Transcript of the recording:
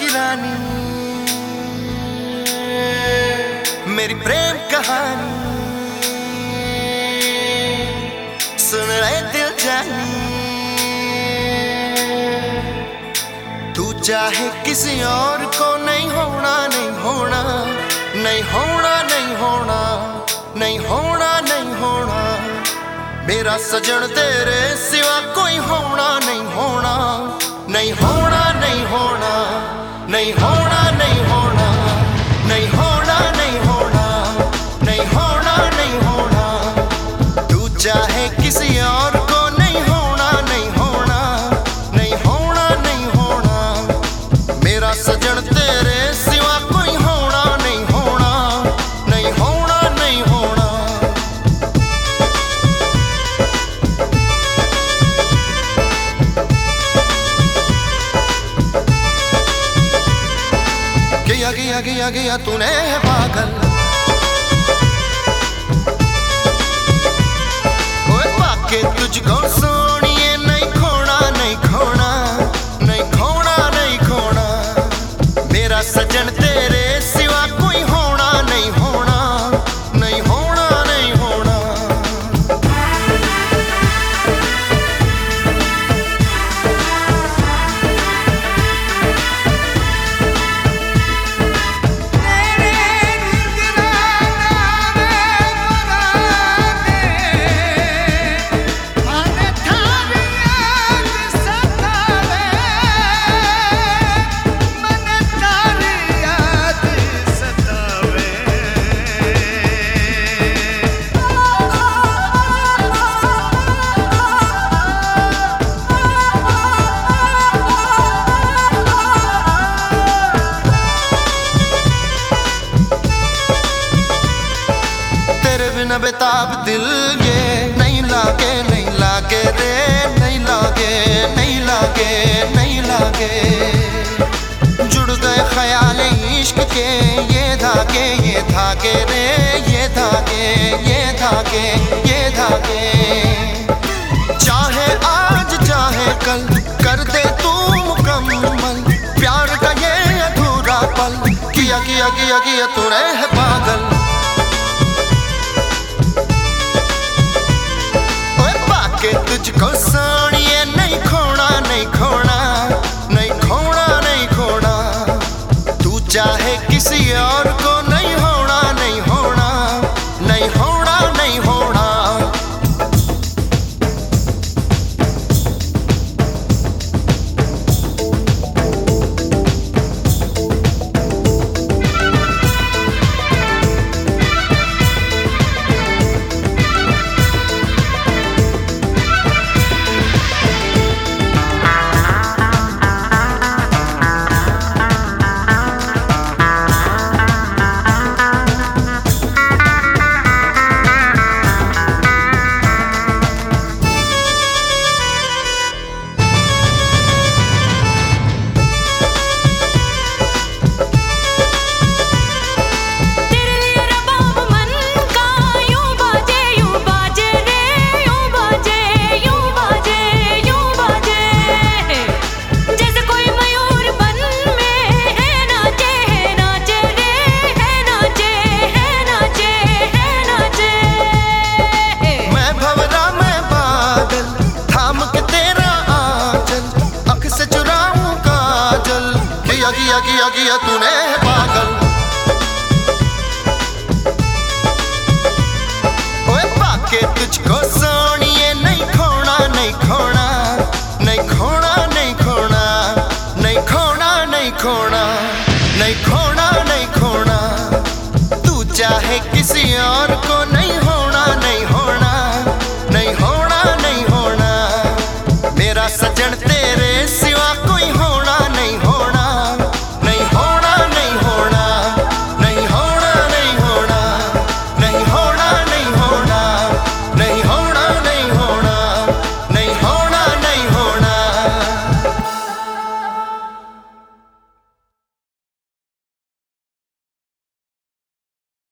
की रानी, मेरी प्रेम कहानी सुन ले दिल जानी। तू चाहे किसी और को नहीं होना, नहीं होना, नहीं होना, नहीं होना, नहीं होना, नहीं होना। मेरा सजन तेरे सिवा कोई होना नहीं होना, नहीं होना, नहीं होना, नहीं होना, नहीं होना, नहीं होना, नहीं होना, नहीं होना, नहीं होना। तू चाहे किसी और को नहीं होना, नहीं होना, नहीं होना, नहीं होना। मेरा सजन तेरे सिवा कोई होना नहीं होना, नहीं होना, नहीं होना। गया गया गया गया तूने है पागल, ओए पाके तुझको सोनिए नहीं खोना, नहीं खोना, नहीं खोना, नहीं खोना। मेरा सजन तेरे सिवा कोई होना नहीं होना, नहीं होना, नहीं होना। बेताब दिल ये नहीं लागे, नहीं लागे रे, नहीं लागे, नहीं लागे, नहीं लागे। जुड़ गए ख्याल इश्क के ये धागे, ये धागे रे, ये धागे, ये धागे, ये धागे। चाहे आज चाहे कल कर दे तू मुकम्मल प्यार का ये अधूरा पल। किया किया किया किया तूने है पागल, तुझको सोनिए नहीं खोना, नहीं खोना, नहीं खोना, नहीं खोना। तू चाहे किसी और को नहीं होना, नहीं होना, नहीं होना, नहीं होना। किया किया किया किया तूने पागल,